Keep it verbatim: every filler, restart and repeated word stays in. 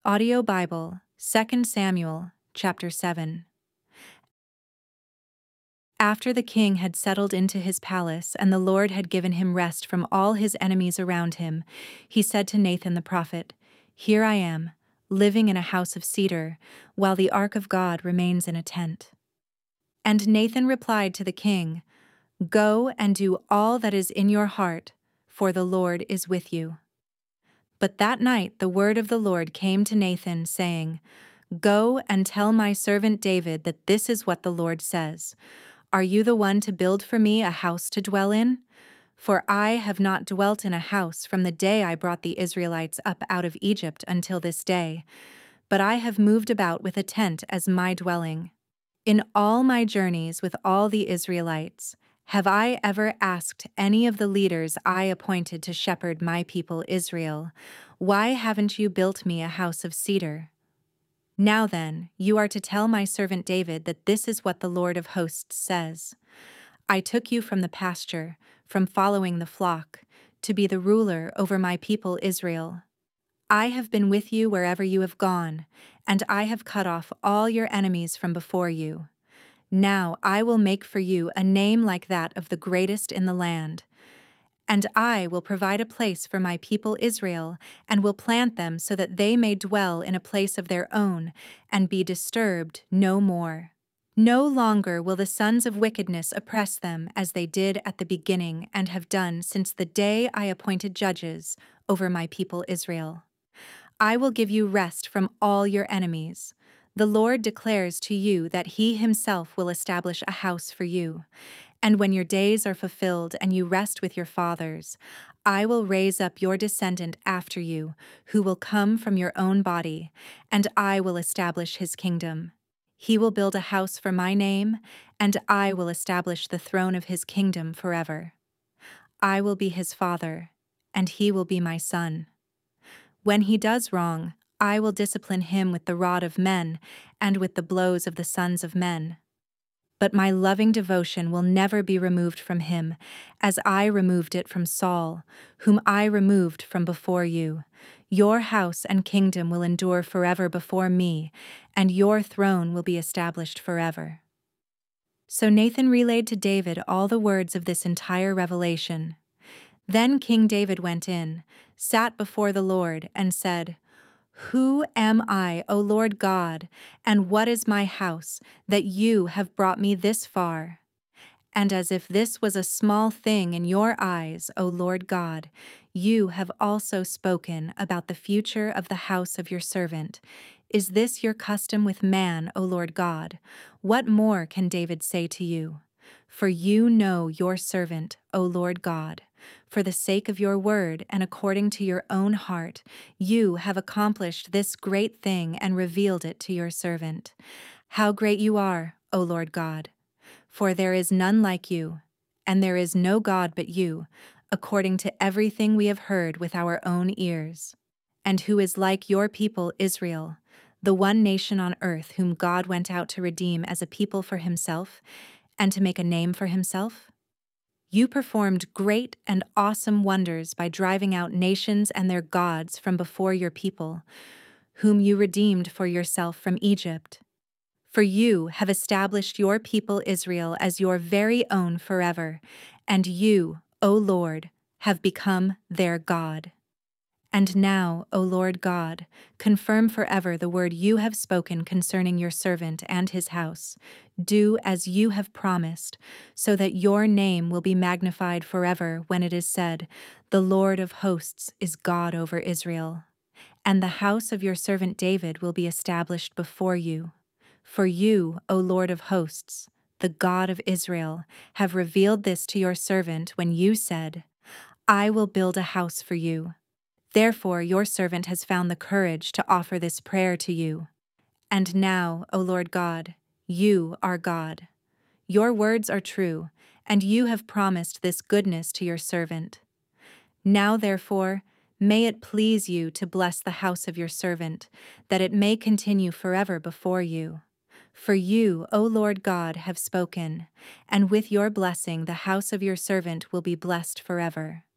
Audio Bible, Second Samuel, chapter seven. After the king had settled into his palace and the Lord had given him rest from all his enemies around him, he said to Nathan the prophet, "Here I am, living in a house of cedar, while the ark of God remains in a tent." And Nathan replied to the king, "Go and do all that is in your heart, for the Lord is with you." But that night the word of the Lord came to Nathan, saying, "Go and tell my servant David that this is what the Lord says. Are you the one to build for me a house to dwell in? For I have not dwelt in a house from the day I brought the Israelites up out of Egypt until this day, but I have moved about with a tent as my dwelling. In all my journeys with all the Israelites, have I ever asked any of the leaders I appointed to shepherd my people Israel, 'Why haven't you built me a house of cedar?' Now then, you are to tell my servant David that this is what the Lord of hosts says. I took you from the pasture, from following the flock, to be the ruler over my people Israel. I have been with you wherever you have gone, and I have cut off all your enemies from before you. Now I will make for you a name like that of the greatest in the land. And I will provide a place for my people Israel, and will plant them so that they may dwell in a place of their own, and be disturbed no more. No longer will the sons of wickedness oppress them as they did at the beginning and have done since the day I appointed judges over my people Israel. I will give you rest from all your enemies. The Lord declares to you that he himself will establish a house for you. And when your days are fulfilled and you rest with your fathers, I will raise up your descendant after you, who will come from your own body, and I will establish his kingdom. He will build a house for my name, and I will establish the throne of his kingdom forever. I will be his father, and he will be my son. When he does wrong, I will discipline him with the rod of men and with the blows of the sons of men. But my loving devotion will never be removed from him, as I removed it from Saul, whom I removed from before you. Your house and kingdom will endure forever before me, and your throne will be established forever." So Nathan relayed to David all the words of this entire revelation. Then King David went in, sat before the Lord, and said, "Who am I, O Lord God, and what is my house, that you have brought me this far? And as if this was a small thing in your eyes, O Lord God, you have also spoken about the future of the house of your servant. Is this your custom with man, O Lord God? What more can David say to you? For you know your servant, O Lord God. For the sake of your word and according to your own heart, you have accomplished this great thing and revealed it to your servant. How great you are, O Lord God! For there is none like you, and there is no God but you, according to everything we have heard with our own ears. And who is like your people Israel, the one nation on earth whom God went out to redeem as a people for himself, and to make a name for himself? You performed great and awesome wonders by driving out nations and their gods from before your people, whom you redeemed for yourself from Egypt. For you have established your people Israel as your very own forever, and you, O Lord, have become their God. And now, O Lord God, confirm forever the word you have spoken concerning your servant and his house. Do as you have promised, so that your name will be magnified forever when it is said, 'The Lord of hosts is God over Israel.' And the house of your servant David will be established before you. For you, O Lord of hosts, the God of Israel, have revealed this to your servant when you said, 'I will build a house for you.' Therefore your servant has found the courage to offer this prayer to you. And now, O Lord God, you are God. Your words are true, and you have promised this goodness to your servant. Now, therefore, may it please you to bless the house of your servant, that it may continue forever before you. For you, O Lord God, have spoken, and with your blessing the house of your servant will be blessed forever."